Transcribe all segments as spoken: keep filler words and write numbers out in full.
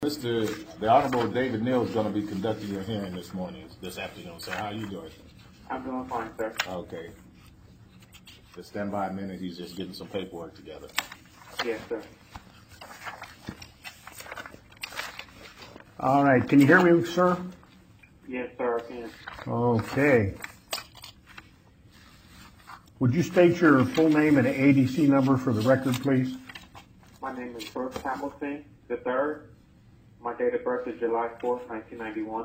Mister The Honorable David Neal is going to be conducting your hearing this morning, this afternoon. So how are you doing? I'm doing fine, sir. Okay. Just stand by a minute. He's just getting some paperwork together. Yes, sir. All right. Can you hear me, sir? Yes, sir, I can. Okay. Would you state your full name and A D C number for the record, please? My name is Brooks Hamilton the third. My date of birth is July fourth, nineteen ninety-one.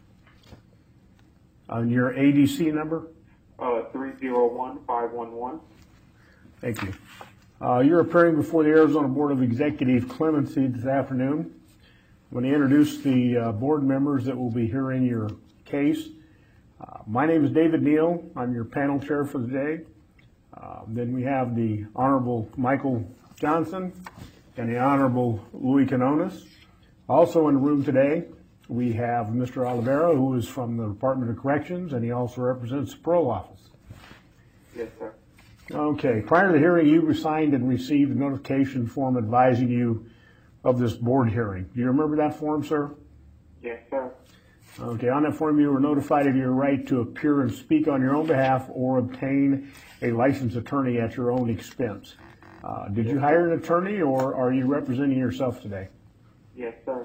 And your A D C number? Uh, three zero one five one one. Thank you. Uh, you're appearing before the Arizona Board of Executive Clemency this afternoon. I'm going to introduce the uh, board members that will be hearing your case. Uh, my name is David Neal. I'm your panel chair for the day. Uh, then we have the Honorable Michael Johnson and the Honorable Louis Canones. Also in the room today, we have Mister Oliveira, who is from the Department of Corrections, and he also represents the parole office. Yes, sir. Okay. Prior to the hearing, you signed and received a notification form advising you of this board hearing. Do you remember that form, sir? Yes, sir. Okay. On that form, you were notified of your right to appear and speak on your own behalf or obtain a licensed attorney at your own expense. Uh, did you hire an attorney, or are you representing yourself today? Yes, sir.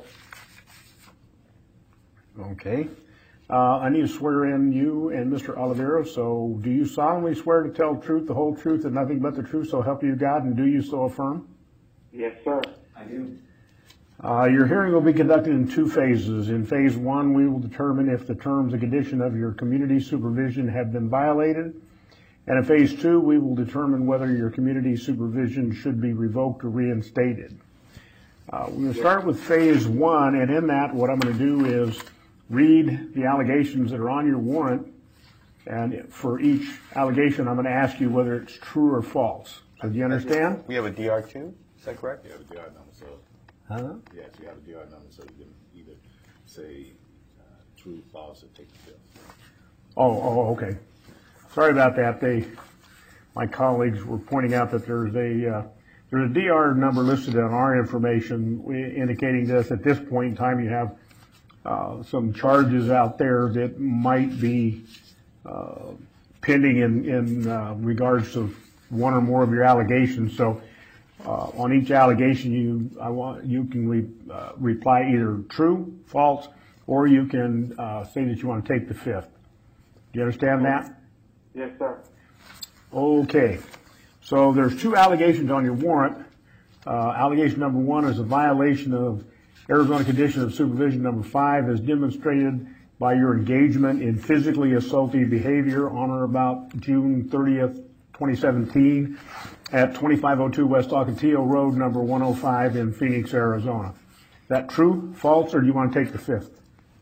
Okay. Uh, I need to swear in you and Mister Oliveira, so do you solemnly swear to tell the truth, the whole truth, and nothing but the truth, so help you God, and do you so affirm? Yes, sir. I do. Uh, your hearing will be conducted in two phases. In phase one, we will determine if the terms and condition of your community supervision have been violated. And in phase two, we will determine whether your community supervision should be revoked or reinstated. Uh, we're going to start with phase one, and in that, what I'm going to do is read the allegations that are on your warrant, and for each allegation, I'm going to ask you whether it's true or false. So do you understand? We have a D R two, is that correct? You have a D R number, so Huh? yes, you have a D R number, so you can either say uh, true, false, or take the fifth. Oh, oh, okay. Sorry about that. They, my colleagues were pointing out that there's a uh, there's a D R number listed on our information indicating this. At this point in time, you have uh, some charges out there that might be uh, pending in in uh, regards to one or more of your allegations. So, uh, on each allegation, you I want you can re, uh, reply either true, false, or you can uh, say that you want to take the fifth. Do you understand that? Yes, sir. Okay. So there's two allegations on your warrant. Uh, allegation number one is a violation of Arizona Condition of Supervision number five as demonstrated by your engagement in physically assaultive behavior on or about June thirtieth, twenty seventeen at twenty-five oh two West Ocotillo Road, number one oh five in Phoenix, Arizona. Is that true, false, or do you want to take the fifth?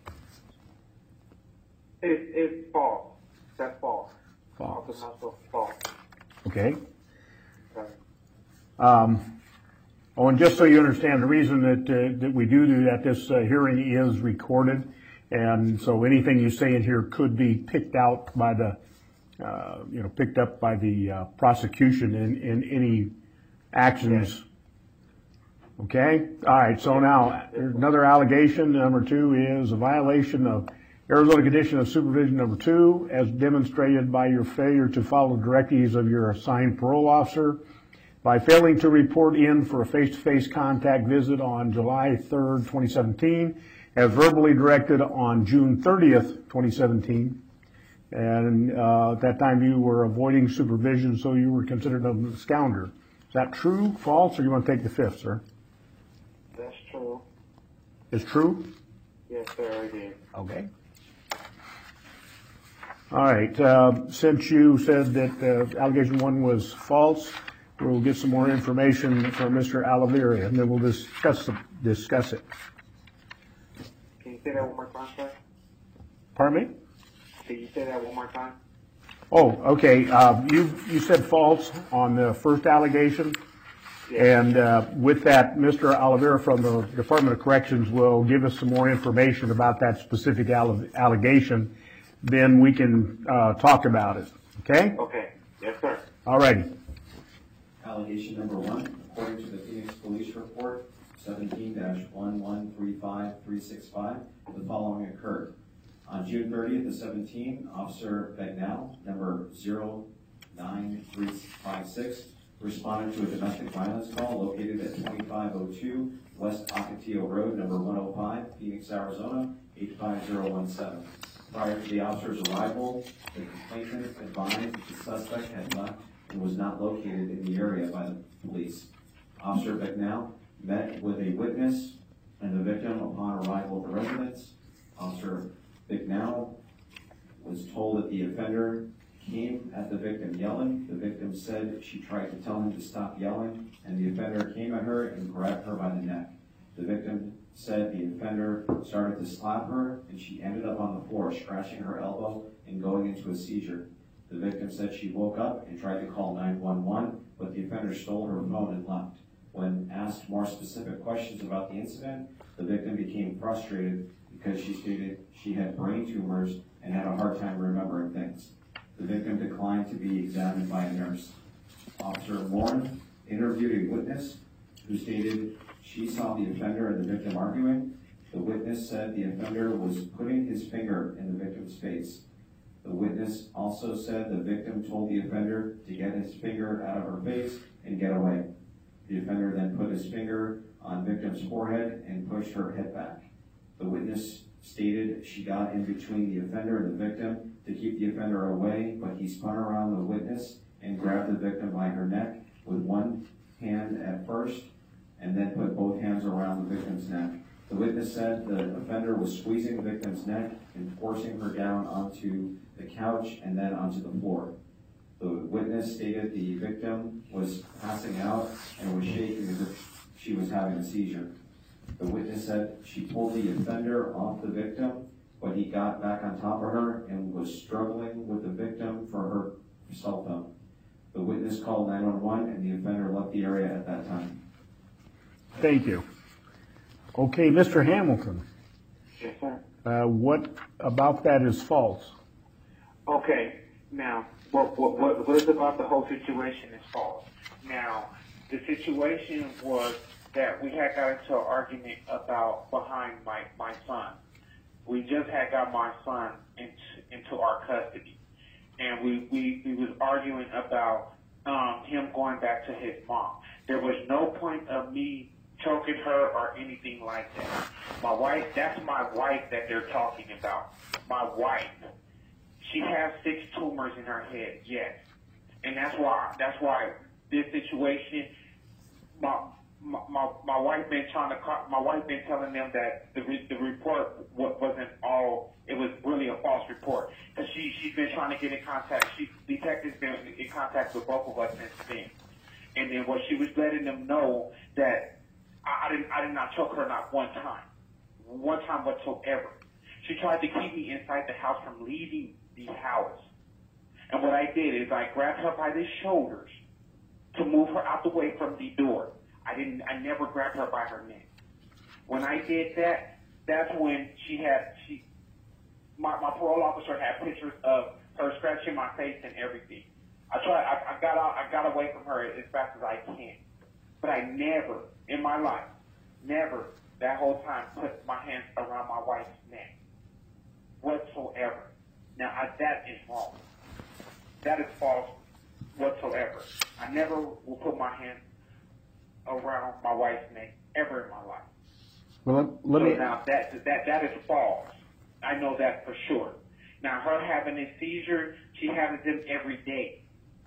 It, it's false. That's false. False. Also false. Okay. Sorry. Um, oh, and just so you understand, the reason that uh, that we do do that, this uh, hearing is recorded, and so anything you say in here could be picked out by the, uh, you know, picked up by the uh, prosecution in, in any actions. Okay. All right. So now there's another allegation. Number two is a violation of Arizona Condition of Supervision number two, as demonstrated by your failure to follow directives of your assigned parole officer by failing to report in for a face-to-face contact visit on July third, twenty seventeen, as verbally directed on June thirtieth, twenty seventeen. And uh, at that time you were avoiding supervision, so you were considered a absconder. Is that true, false, or you want to take the fifth, sir? That's true. It's true? Yes, sir, I did. Okay. All right. Uh, since you said that uh, allegation one was false, we'll get some more information from Mister Oliveira, and then we'll discuss the, discuss it. Can you say that one more time, sir? Pardon me? Can you say that one more time? Oh, okay. Uh, you you said false on the first allegation, Yes. and uh, with that, Mister Oliveira from the Department of Corrections will give us some more information about that specific alle- allegation. Then we can uh, talk about it. Okay? Okay. Yes, sir. All righty. Allegation number one, according to the Phoenix Police Report, seventeen dash one one three five three six five, the following occurred. On June thirtieth of seventeen, Officer Bagnell, number zero nine three five six, responded to a domestic violence call located at twenty-five oh two West Ocotillo Road, number one oh five, Phoenix, Arizona, eight five zero one seven. Prior to the officer's arrival, the complainant advised that the suspect had left and was not located in the area by the police. Officer Bagnell met with a witness and the victim upon arrival at the residence. Officer Bagnell was told that the offender came at the victim yelling. The victim said she tried to tell him to stop yelling, and the offender came at her and grabbed her by the neck. The victim said the offender started to slap her, and she ended up on the floor, scratching her elbow and going into a seizure. The victim said she woke up and tried to call nine one one, but the offender stole her phone and left. When asked more specific questions about the incident, the victim became frustrated because she stated she had brain tumors and had a hard time remembering things. The victim declined to be examined by a nurse. Officer Warren interviewed a witness who stated she saw the offender and the victim arguing. The witness said the offender was putting his finger in the victim's face. The witness also said the victim told the offender to get his finger out of her face and get away. The offender then put his finger on victim's forehead and pushed her head back. The witness stated she got in between the offender and the victim to keep the offender away, but he spun around the witness and grabbed the victim by her neck with one hand at first, and then put both hands around the victim's neck. The witness said the offender was squeezing the victim's neck and forcing her down onto the couch and then onto the floor. The witness stated the victim was passing out and was shaking as if she was having a seizure. The witness said she pulled the offender off the victim, but he got back on top of her and was struggling with the victim for her cell phone. The witness called nine one one and the offender left the area at that time. Thank you. Okay, Mister Hamilton, Yes, sir. uh, what about that is false? Okay, now, what, what, what, what is about the whole situation is false. Now, the situation was that we had got into an argument about behind my, my son. We just had got my son into, into our custody. And we, we, we was arguing about um, him going back to his mom. There was no point of me choking her or anything like that. My wife, that's my wife that they're talking about. My wife. She has six tumors in her head, yes. And that's why, that's why this situation, my, my, my, my wife been trying to, call, my wife been telling them that the, re, the report wasn't all, it was really a false report. Because she, she's been trying to get in contact, she, detectives been in contact with both of us since then. And then what she was letting them know that I, I, didn't, I did not choke her not one time. One time whatsoever. She tried to keep me inside the house from leaving the house. And what I did is I grabbed her by the shoulders to move her out the way from the door. I didn't, I never grabbed her by her neck. When I did that, that's when she had, she, my, my parole officer had pictures of her scratching my face and everything. I tried, I, I got out, I got away from her as fast as I can. But I never, in my life, never that whole time put my hands around my wife's neck whatsoever. Now, I, that is wrong. That is false whatsoever. I never will put my hands around my wife's neck ever in my life. Well, let, let so me. now that that that is false. I know that for sure. Now, her having a seizure, she has them every day.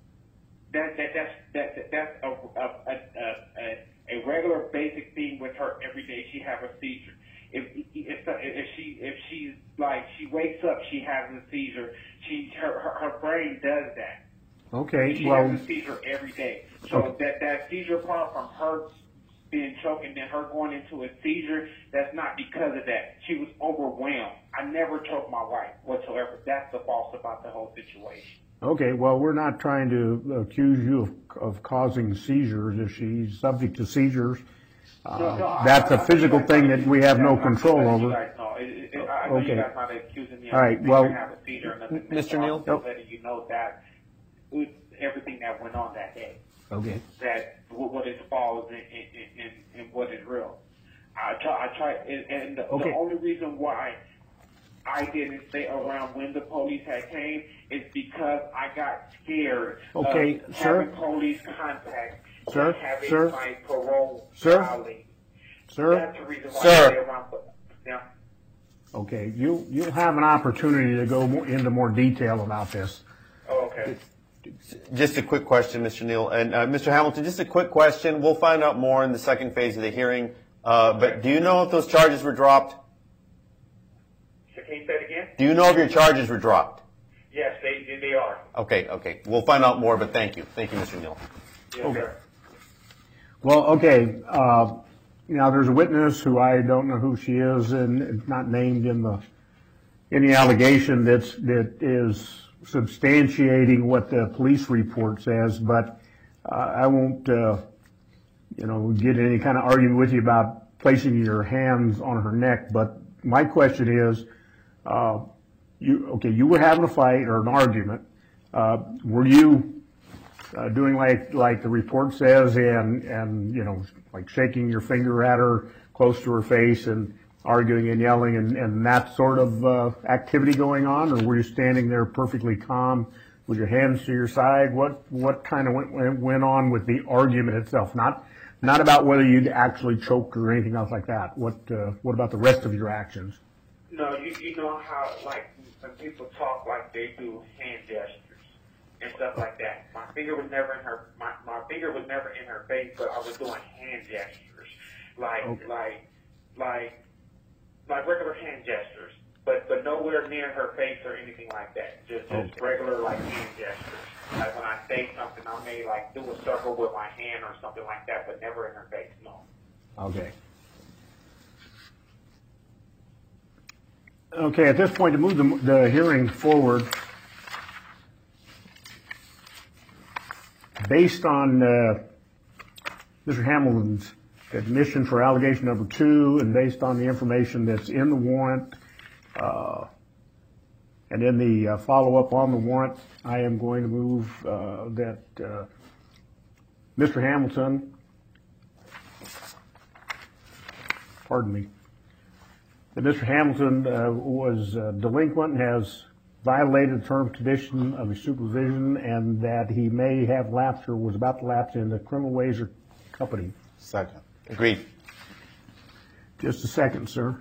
That that that's that that's a a a, a, a regular basic thing with her every day. She have a seizure. If if if she if she's like she wakes up, she has a seizure. She her her, her brain does that. Okay, She well. has a seizure every day. So Okay. that that seizure part from her being choked and then her going into a seizure, that's not because of that. She was overwhelmed. I never choked my wife whatsoever. That's the false about the whole situation. Okay, well, we're not trying to accuse you of, of causing seizures. If she's subject to seizures, uh, No, no, that's I- a I- physical I- thing that we have no I'm control letting over. You guys know. It, it, it, I know Okay. you guys not accusing me of All right, anything well- or have a seizure or nothing. Mister I'm Neal? just letting you know that with everything that went on that day, Okay. that what what is false and, and, and, and what is real. I try, I try, and, and the, Okay. the only reason why I didn't stay around when the police had came is because I got scared Okay, of sir. having police contact Sir, and having sir. my parole Sir. violated. Sir? That's the reason why Sir. I stay around. But, yeah. Okay, you, you'll have an opportunity to go more, into more detail about this. Oh, okay. Just a quick question, Mister Neal. And uh, Mister Hamilton, just a quick question. We'll find out more in the second phase of the hearing. Uh, but do you know if those charges were dropped? So can you say it again? Do you know if your charges were dropped? Yes, they they are. Okay, okay. We'll find out more, but thank you. Thank you, Mister Neal. Yes, Okay. sir. Well, okay, uh, now there's a witness who I don't know who she is and it's not named in the, in the allegation that's, that is substantiating what the police report says, but uh, I won't, uh, you know, get in any kind of argument with you about placing your hands on her neck, but my question is, uh, you, okay, you were having a fight or an argument. Uh, were you uh, doing like, like the report says and, and, you know, like shaking your finger at her close to her face and arguing and yelling and, and that sort of uh, activity going on, or were you standing there perfectly calm with your hands to your side? What what kind of went, went on with the argument itself? Not not about whether you'd actually choked or anything else like that. What uh, what about the rest of your actions? No, you you know how like when people talk like they do hand gestures and stuff like that. My finger was never in her my, my finger was never in her face, but I was doing hand gestures, like Okay. like like like regular hand gestures, but but nowhere near her face or anything like that. Just just Okay. regular like hand gestures. Like when I say something, I may like do a circle with my hand or something like that, but never in her face. No. Okay. Okay, at this point, to move the, the hearing forward, based on uh, Mister Hamilton's admission for allegation number two, and based on the information that's in the warrant, uh, and in the uh, follow-up on the warrant, I am going to move uh, that uh, Mister Hamilton, pardon me, that Mister Hamilton uh, was uh, delinquent and has violated the term and condition of his supervision, and that he may have lapsed or was about to lapse into criminal ways or company. Second. Agreed. Just a second, sir.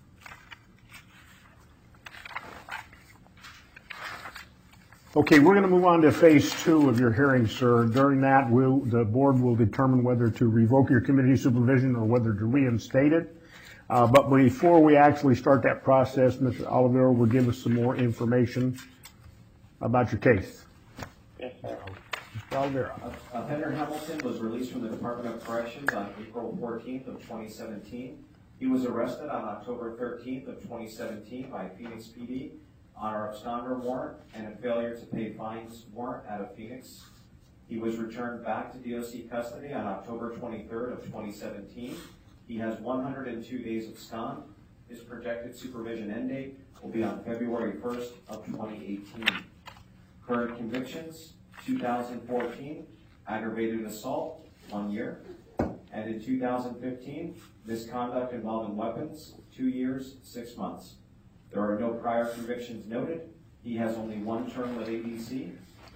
Okay, we're going to move on to phase two of your hearing, sir. During that, we'll, the board will determine whether to revoke your community supervision or whether to reinstate it. Uh, but before we actually start that process, Mister Oliveira will give us some more information about your case. Yes, sir. Mister Oliveira. Uh, Henry Hamilton was released from the Department of Corrections on April fourteenth of twenty seventeen. He was arrested on October thirteenth of twenty seventeen by Phoenix P D on our absconder warrant and a failure to pay fines warrant out of Phoenix. He was returned back to D O C custody on October twenty-third of twenty seventeen. He has one hundred two days abscond. His projected supervision end date will be on February first of twenty eighteen. Current convictions, two thousand fourteen, aggravated assault, one year. And in two thousand fifteen, misconduct involving weapons, two years, six months. There are no prior convictions noted. He has only one term with A D C.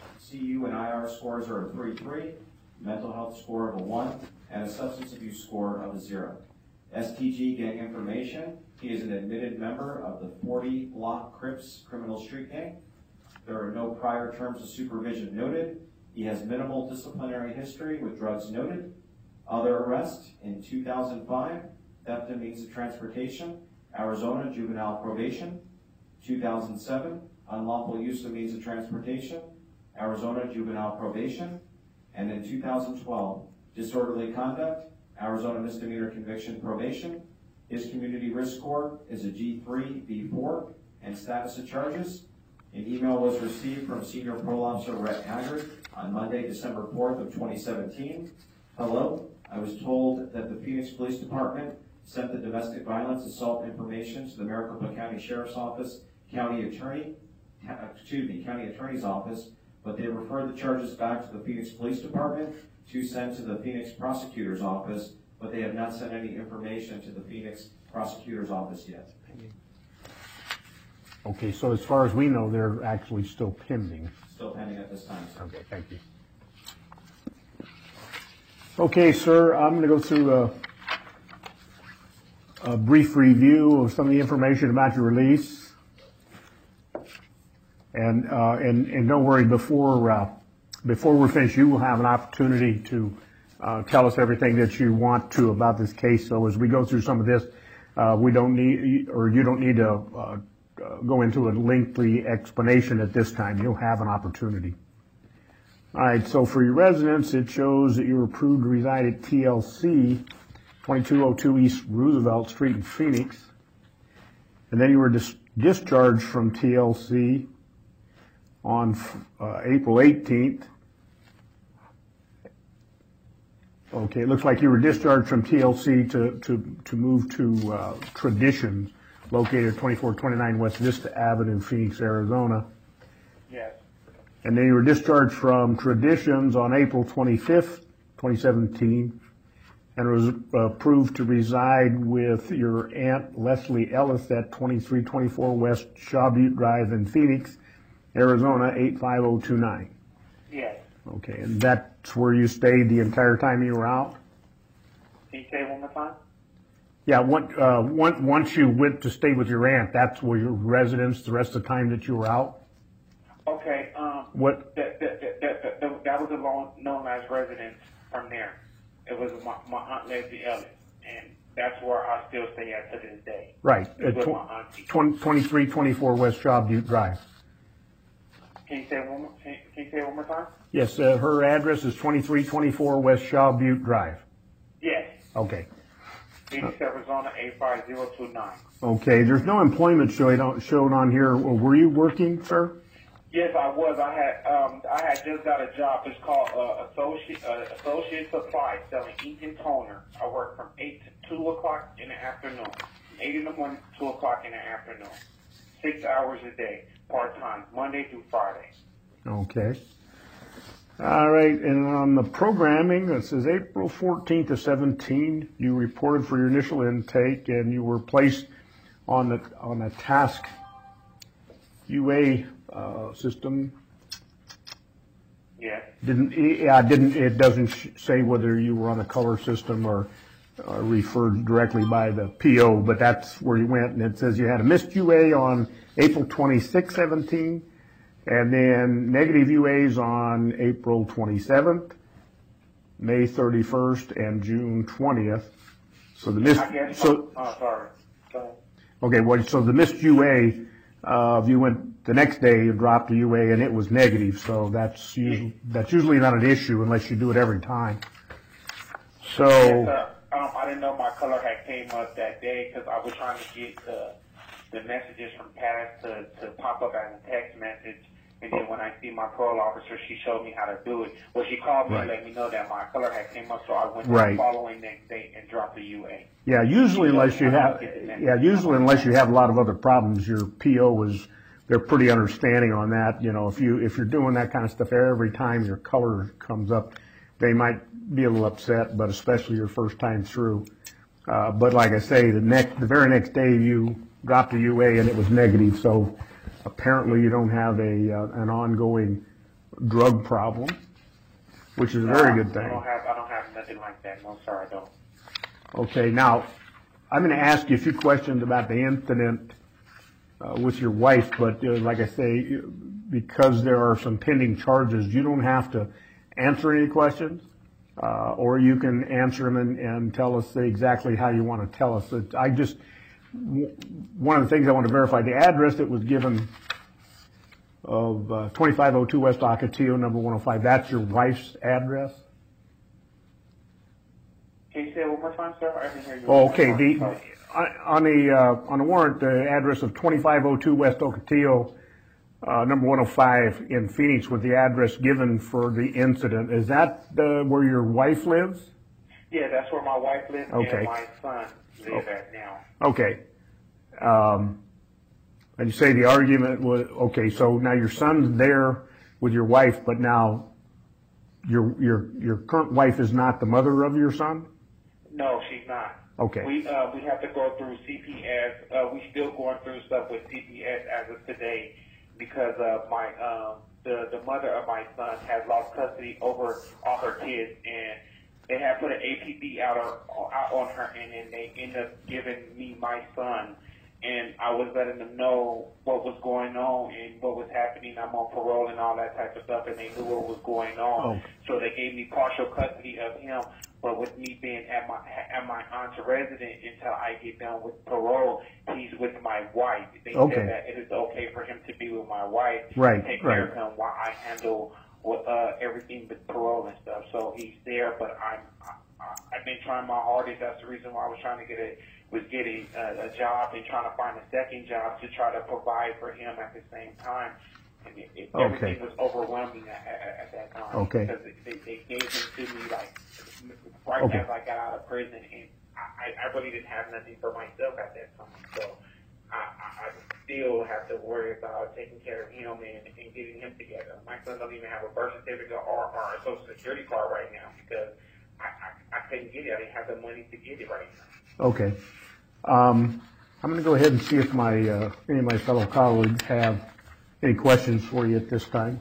C U and I R scores are a three three, mental health score of a one, and a substance abuse score of a zero. S T G gang information, he is an admitted member of the forty Block Crips criminal street gang. There are no prior terms of supervision noted. He has minimal disciplinary history with drugs noted. Other arrest in two thousand five, theft and means of transportation, Arizona juvenile probation. two thousand seven, unlawful use of means of transportation, Arizona juvenile probation. And in two thousand twelve, disorderly conduct, Arizona misdemeanor conviction probation. His community risk score is a G three B four, and status of charges. An email was received from Senior Parole Officer Rhett Haggard on Monday, December fourth of twenty seventeen. Hello, I was told that the Phoenix Police Department sent the domestic violence assault information to the Maricopa County Sheriff's Office, County Attorney, excuse me, County Attorney's Office, but they referred the charges back to the Phoenix Police Department to send to the Phoenix Prosecutor's Office but they have not sent any information to the Phoenix prosecutor's office yet. Okay, so as far as we know, they're actually still pending. Still pending at this time, sir. Okay, thank you. Okay, sir, I'm going to go through a, a brief review of some of the information about your release. And, uh, and, and don't worry, before, uh, before we're finished, you will have an opportunity to, uh, tell us everything that you want to about this case. So as we go through some of this, uh, we don't need, or you don't need to, uh, uh, go into a lengthy explanation at this time. You'll have an opportunity. All right, so for your residence, it shows that you were approved to reside at T L C, twenty-two oh two East Roosevelt Street in Phoenix. And then you were dis- discharged from T L C on uh, April eighteenth. Okay, it looks like you were discharged from T L C to, to, to move to uh, Traditions, located at twenty-four twenty-nine West Vista Avenue, Phoenix, Arizona. Yes. And then you were discharged from Traditions on April twenty-fifth, twenty seventeen, and was uh, approved to reside with your Aunt Leslie Ellis at twenty-three twenty-four West Shaw Butte Drive in Phoenix, Arizona, eight five oh two nine. Yes. Okay, and that's where you stayed the entire time you were out? Can you say it one more time? Yeah, what, uh, once, once you went to stay with your aunt, that's where your residence the rest of the time that you were out? Okay, um, What? that, that, that, that, that, that was a long, known as residence from there. It was my, my Aunt Leslie Ellis, and that's where I still stay at to this day. Right, With at my auntie. twenty-three twenty-four West Shaw Butte Drive. Can you say it one more, can, can you say it one more time? Yes, uh, her address is twenty-three twenty-four West Shaw Butte Drive. Yes. Okay. Phoenix, Arizona, eight five zero two nine. Okay, there's no employment showing, shown on here. Were you working, sir? Yes, I was. I had um, I had just got a job. It's called uh, associate uh, associate supply selling ink and toner. I work from eight to two o'clock in the afternoon. Eight in the morning, to two o'clock in the afternoon. Six hours a day, part time, Monday through Friday. Okay. All right, and on the programming, it says April fourteenth to seventeen, you reported for your initial intake, and you were placed on the on a task U A uh, system. Yes. Didn't yeah, didn't it doesn't sh- say whether you were on a color system or uh, referred directly by the P O, but that's where you went, and it says you had a missed U A on April twenty-sixth, seventeen. And then negative U As on April twenty-seventh, May thirty-first, and June twentieth. So the missed, I guess. so, Oh, sorry. Go ahead. okay, well, so the missed U A, uh, if you went the next day, you dropped a U A and it was negative. So that's usually, that's usually not an issue unless you do it every time. So, Yes, uh, um, I didn't know my color had came up that day because I was trying to get the the messages from past to, to pop up as a text message. And then when I see my parole officer, she showed me how to do it. Well, she called me Right. and let me know that my color had came up, so I went Right. the following next day and dropped the U A. yeah, usually unless you have, yeah, usually unless you have a lot of other problems, your P O is, they're pretty understanding on that. You know, if you, if you're doing that kind of stuff every time your color comes up, they might be a little upset, but especially your first time through. Uh, but like I say, the next, the very next day you dropped a U A and it was negative, so apparently you don't have a, uh, an ongoing drug problem, which is a very good I thing. don't have, I don't have nothing like that. No, sir, I don't. Okay, now, I'm going to ask you a few questions about the incident uh, with your wife, but uh, like I say, because there are some pending charges, you don't have to answer any questions, uh, or you can answer them and, and tell us exactly how you want to tell us. It, I just, w- one of the things I want to verify, the address that was given of uh, twenty-five oh two West Ocotillo, number one oh five, that's your wife's address? Can you say it one more time, sir? I didn't hear you. Oh, okay, the, Sorry. on the, uh, on the warrant, the address of twenty-five oh two West Ocotillo, uh, number one oh five in Phoenix was the address given for the incident. Is that, uh, where your wife lives? Yeah, that's where my wife lives Okay. and my son live Oh. at now. Okay. Um, and you say the argument was, okay, so now your son's there with your wife, but now your, your, your current wife is not the mother of your son? No, she's not. Okay. We uh, we have to go through C P S. Uh, we still going through stuff with C P S as of today because uh, my um, the the mother of my son has lost custody over all her kids, and they had put an A P B out on out on her, and then they ended up giving me my son. And I was letting them know what was going on and what was happening. I'm on parole and all that type of stuff, and they knew what was going on. Oh. So they gave me partial custody of him. But with me being at my at my aunt's residence until I get done with parole, he's with my wife. They Okay. said that it is okay for him to be with my wife, Right, take right. care of him while I handle with, uh, everything with parole and stuff. So he's there, but I'm I, I, I've been trying my hardest. That's the reason why I was trying to get a was getting a, a job and trying to find a second job to try to provide for him at the same time. And it, it, Okay. everything was overwhelming at, at, at that time. Okay. Because they, they gave him to me like right Okay. as I got out of prison, and I, I really didn't have nothing for myself at that time. So I, I, I still have to worry about taking care of him and, and getting him together. My son doesn't even have a birth certificate or, or a social security card right now because I, I, I couldn't get it. I didn't have the money to get it right now. Okay. Um, I'm going to go ahead and see if my, uh, any of my fellow colleagues have any questions for you at this time.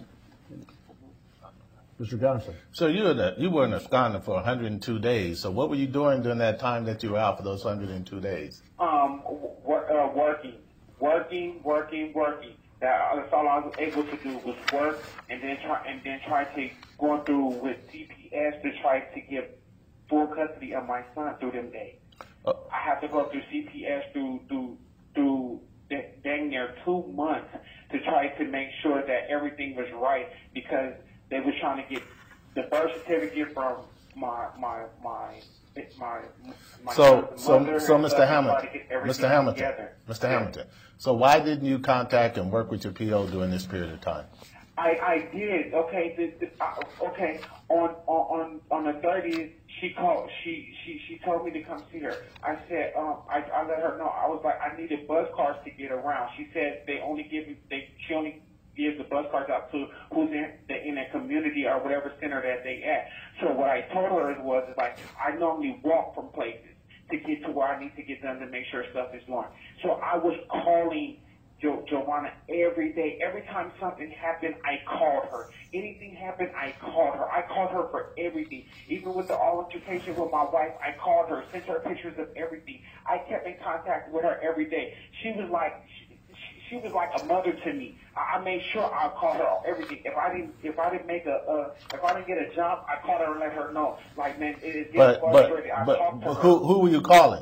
Mister Johnson. So you were the, you were in Uganda for one hundred two days. So what were you doing during that time that you were out for those one hundred two days? Um, wor- uh, working, working, working, working. That, that's all I was able to do was work, and then try and then try to going through with C P S to try to get full custody of my son through them days. Uh, I have to go through C P S through through through da- dang near two months to try to make sure that everything was right because they were trying to get the birth certificate from my my my my. my So, son's so, mother so, and Mister stuff, and try Hamilton, to get everything Mister Hamilton, together. Mister Yeah. Hamilton. So why didn't you contact and work with your P O during this period of time? I, I did. Okay. The, the, uh, okay. On on on the thirtieth, she called. She she she told me to come see her. I said, um, I I let her know. I was like, I needed bus cars to get around. She said they only give they she only gives the bus cars out to who's in the in a community or whatever center that they at. So what I told her was is like I normally walk from places to get to where I need to get done to make sure stuff is going. So I was calling Jo- Joanna every day. Every time something happened, I called her. Anything happened, I called her. I called her for everything. Even with the altercation with my wife, I called her, sent her pictures of everything. I kept in contact with her every day. She was like, she, she was like a mother to me. I, I made sure I called her on everything. If I didn't, if I didn't make a, uh, if I didn't get a job, I called her and let her know. Like, man, it is getting But, frustrated. I but, talked but to her. who, who were you calling?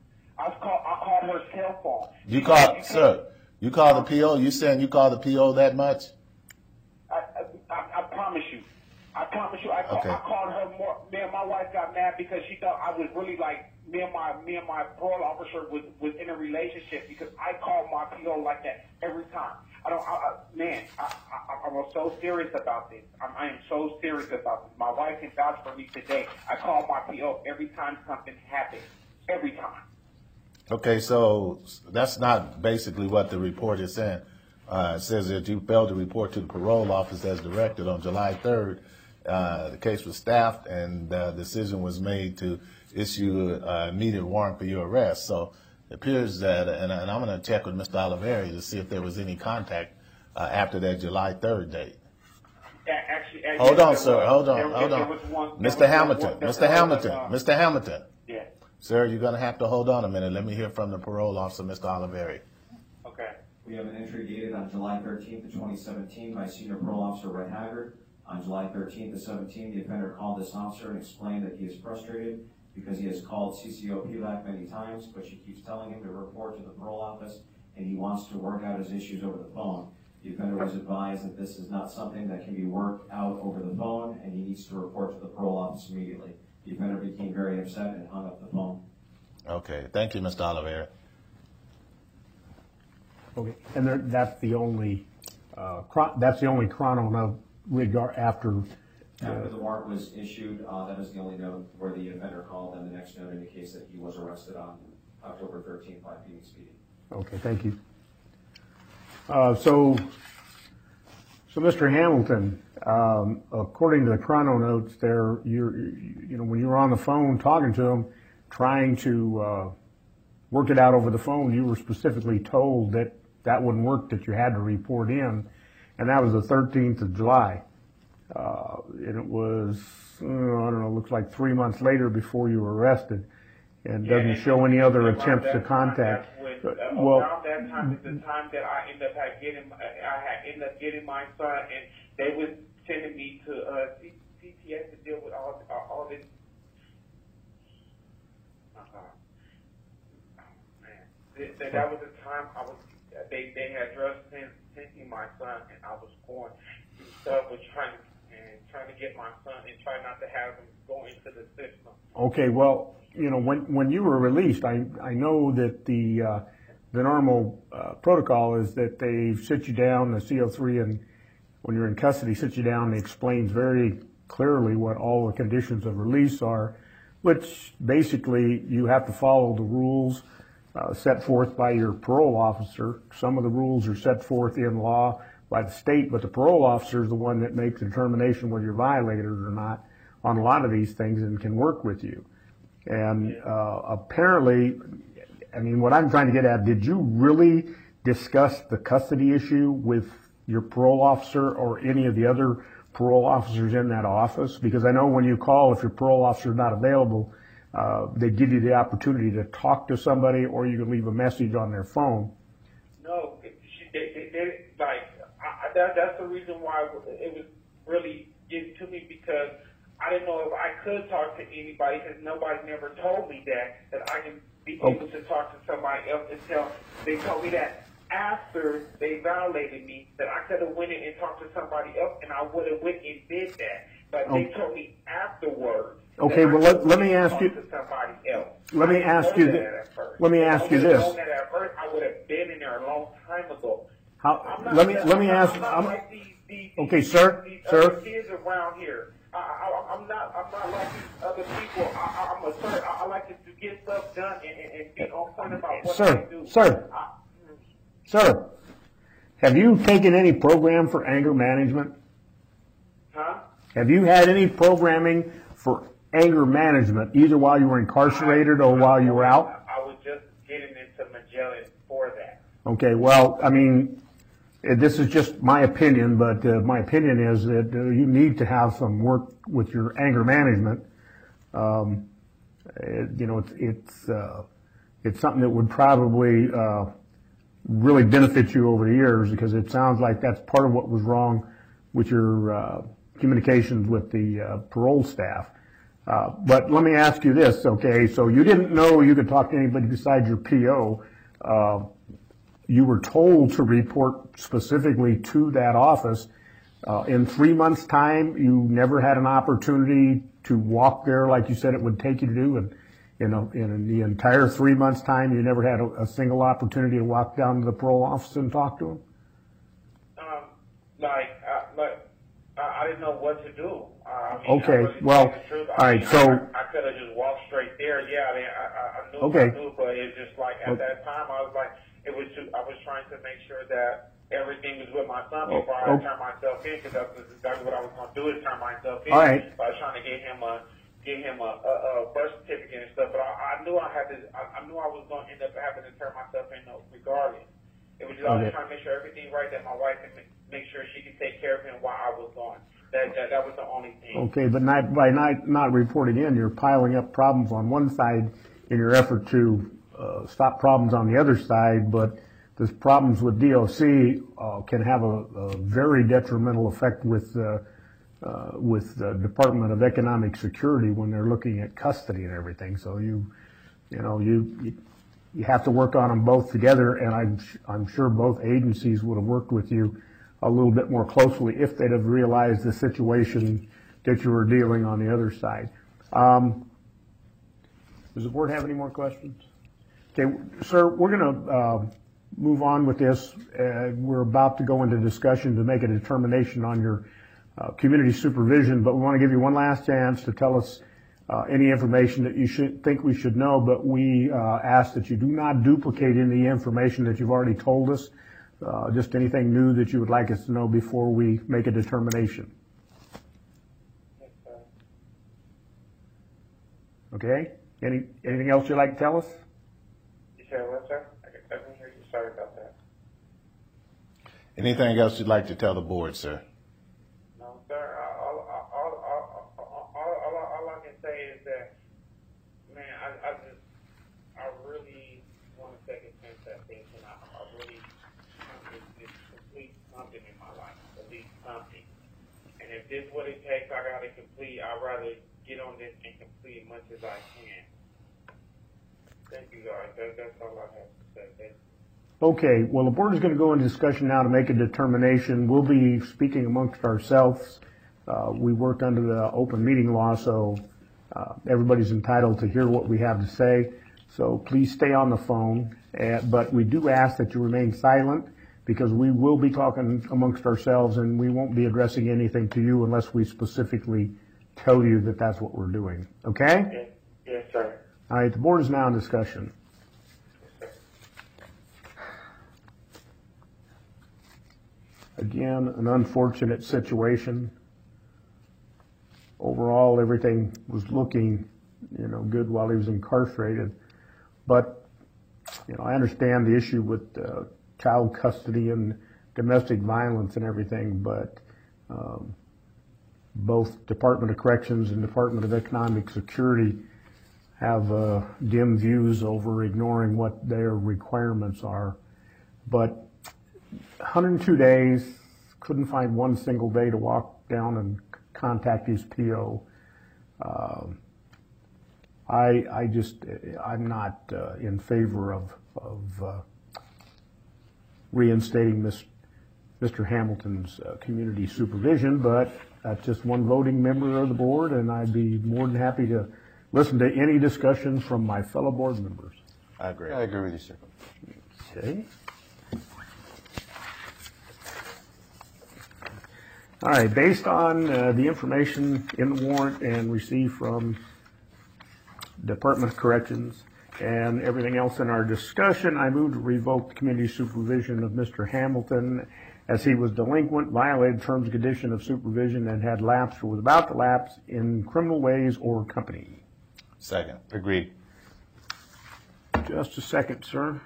I was call, I called her cell phone. You She called, said, sir, you called the P O? You saying you called the P O that much? I, I, I, I promise you. I promise you. I, call, Okay. I called her more. Me and my wife got mad because she thought I was really like me and my me and my parole officer was was in a relationship because I called my P O like that every time. I don't. I, I, man, I, I I was so serious about this. I'm, I am so serious about this. My wife can vouch for me today. I call my P O every time something happens. Every time. Okay, so that's not basically what the report is saying. Uh, it says that you failed to report to the parole office as directed on July third. Uh, the case was staffed and the decision was made to issue an immediate warrant for your arrest. So it appears that, and, and I'm going to check with Mister Oliveri to see if there was any contact uh, after that July third date. Actually, actually, Hold on, there sir. was- Hold on. there- Hold there on. was one- there Mister was Hamilton. one- there Mister was, Hamilton. uh, Mister Hamilton. Yeah. Sir, you're going to have to hold on a minute. Let me hear from the parole officer, Mister Oliveri. Okay. We have an entry dated on July thirteenth of twenty seventeen by Senior Parole Officer Red Haggard. On July thirteenth of seventeen, the offender called this officer and explained that he is frustrated because he has called C C O P L A C many times, but she keeps telling him to report to the parole office and he wants to work out his issues over the phone. The offender was advised that this is not something that can be worked out over the phone and he needs to report to the parole office immediately. The offender became very upset and hung up the phone. Okay. Thank you, Mister Oliveri. Okay, and there, that's the only, uh, chron- that's the only chrono of regard after, After the warrant was issued, uh, that is the only note where the offender called, and the next note indicates that he was arrested on October thirteenth by Phoenix P D. okay, thank you. Uh, so, so Mister Hamilton, um, according to the chrono notes there, you're, you know, when you were on the phone talking to him, trying to uh, work it out over the phone, you were specifically told that that wouldn't work, that you had to report in, and that was the thirteenth of July. Uh, and it was, uh, I don't know, looks like three months later before you were arrested, and Yeah, doesn't and- show any other and around attempts to that time, contact. that's when, uh, Well, around that time is the time that I ended up had getting, I had ended up getting my son, and they was sending me to uh, C- CPS to deal with all uh, all this. Uh, oh, man, Th- th- that was the time I was. They they had drugs sending my son, and I was going through stuff with trying to and trying to get my son and try not to have him go into the system. Okay, well, you know, when when you were released, I I know that the uh, the normal uh, protocol is that they sit you down, the C O three, and when you're in custody, sit you down and explains very clearly what all the conditions of release are, which basically you have to follow the rules uh, set forth by your parole officer. Some of the rules are set forth in law by the state, but the parole officer is the one that makes the determination whether you're violated or not on a lot of these things and can work with you. And uh, apparently, I mean, what I'm trying to get at, did you really discuss the custody issue with your parole officer or any of the other parole officers in that office? Because I know when you call, if your parole officer is not available, uh, they give you the opportunity to talk to somebody, or you can leave a message on their phone. No, it- she, they, they, they, like, I, I- that, that's the reason why it was really getting to me, because I didn't know if I could talk to anybody, because nobody never told me that, that I can be Oh. able to talk to somebody else until they told me that after they violated me, that I could have went in and talked to somebody else, and I would have went and did that. But they Oh. told me afterwards. Okay, that I well, let- could let me talk ask you- to somebody else. let me I didn't ask know you that thi- at first. let me If I ask you would've this. known that at first, I would have been in there a long time ago. How, I'm not, let me, I'm let me not, ask, I'm not I'm, like these, these, okay, these, sir, these sir. other kids around here. I, I, I'm not, I'm not like these other people. I, I, I'm a sir. I, I like to, to get stuff done and, and, and be on point about what Sir, I do. sir. I, Sir, have you taken any program for anger management? huh? Have you had any programming for anger management, either while you were incarcerated or while you were out? I was just getting into Magellan for that. Okay, well, I mean, eh, this is just my opinion, but uh, my opinion is that uh, you need to have some work with your anger management. Um, it, you know, it's it's uh, it's something that would probably uh, really benefit you over the years, because it sounds like that's part of what was wrong with your uh, communications with the uh, parole staff. Uh, but let me ask you this, okay? So you didn't know you could talk to anybody besides your P O. Uh, you were told to report specifically to that office. Uh, in three months' time, you never had an opportunity to walk there like you said it would take you to do. And you know, in the entire three months' time, you never had a, a single opportunity to walk down to the parole office and talk to them? Um, like, uh, like, I, I didn't know what to do. Uh, I mean, Okay, I really well, tell you the truth. I all right, mean, so- I, I could have just walked straight there. Yeah, I mean, I, I, I knew Okay. I knew, but it's just like at Okay. that time, I was like, it was too, I was trying to make sure that everything was with my son Oh, before I oh. turned myself in, because that's exactly what I was going to do, is turn myself in. All right. But I was trying to get him a, get him a, a, a birth certificate and stuff. But I, I knew I had to, I, I knew I was going to end up having to turn myself in regardless. It was just, I was Okay. trying to make sure everything right, that my wife can make, make sure she could take care of him while I was gone. That, that, that was the only thing. Okay, but not, by not, not reporting in, you're piling up problems on one side in your effort to uh, stop problems on the other side, but the problems with D O C uh, can have a, a very detrimental effect with uh, uh, with the Department of Economic Security when they're looking at custody and everything. So you, you know, you you, you have to work on them both together, and I'm I'm sure both agencies would have worked with you a little bit more closely if they'd have realized the situation that you were dealing on the other side. Um, does the board have any more questions? Okay, sir, we're going to uh, move on with this. Uh, we're about to go into discussion to make a determination on your uh, community supervision, but we want to give you one last chance to tell us uh, any information that you should think we should know, but we uh, ask that you do not duplicate any information that you've already told us. Uh, just anything new that you would like us to know before we make a determination. Okay? Any, anything else you'd like to tell us? You said what, sir? I I didn't hear you. Sorry about that. Anything else you'd like to tell the board, sir? No, sir. All, all, all, all, all, all, all, all I can say is that, man, I, I just, I really want to take a chance at this, and I, I really, it's, it's complete something in my life, at least something. And if this is what it takes, I got to complete. I'd rather get on this and complete as much as I can. Thank you, guys. That, that's all I have to say. Thank you. Okay, well, the board is going to go into discussion now to make a determination. We'll be speaking amongst ourselves. Uh, we work under the open meeting law, so uh, everybody's entitled to hear what we have to say. So please stay on the phone, uh, but we do ask that you remain silent because we will be talking amongst ourselves and we won't be addressing anything to you unless we specifically tell you that that's what we're doing. Okay? Yes, yes, sir. All right, the board is now in discussion. Again, an unfortunate situation. Overall, everything was looking, you know, good while he was incarcerated. But, you know, I understand the issue with uh, child custody and domestic violence and everything, but um, both Department of Corrections and Department of Economic Security have uh, dim views over ignoring what their requirements are. But one hundred two days, couldn't find one single day to walk down and contact his P O. Uh, I, I just, I'm not uh, in favor of, of uh, reinstating this, Mister Hamilton's uh, community supervision, but that's just one voting member of the board, and I'd be more than happy to listen to any discussion from my fellow board members. I agree. I agree with you, sir. Okay. All right, based on uh, the information in the warrant and received from Department of Corrections and everything else in our discussion, I move to revoke the community supervision of Mister Hamilton as he was delinquent, violated terms and condition of supervision, and had lapsed or was about to lapse in criminal ways or company. Second. Agreed. Just a second, sir.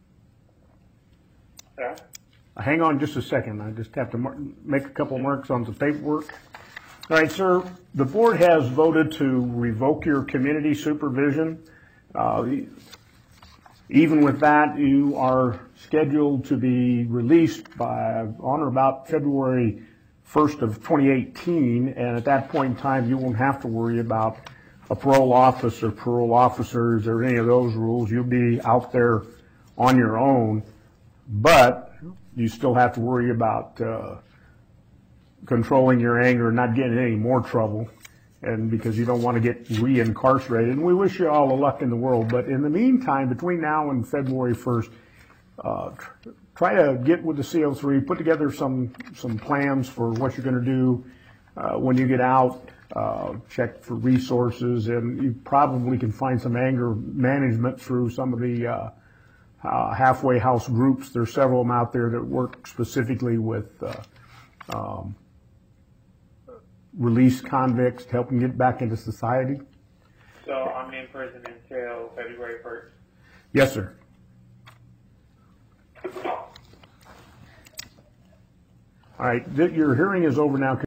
Sir? Hang on just a second. I just have to mar- make a couple marks on the paperwork. All right, sir. The board has voted to revoke your community supervision. Uh, even with that, you are scheduled to be released by on or about February first of twenty eighteen, and at that point in time, you won't have to worry about a parole office or parole officers or any of those rules. You'll be out there on your own, but you still have to worry about uh, controlling your anger and not getting in any more trouble, and because you don't want to get reincarcerated. And we wish you all the luck in the world. But in the meantime, between now and February first, uh, tr- try to get with the C O three, put together some some plans for what you're going to do uh, when you get out. Uh, check for resources, and you probably can find some anger management through some of the uh, Uh, halfway house groups. There's several of them out there that work specifically with uh, um, released convicts to help them get back into society. So I'm in prison until February first? Yes, sir. All right, th- your hearing is over now.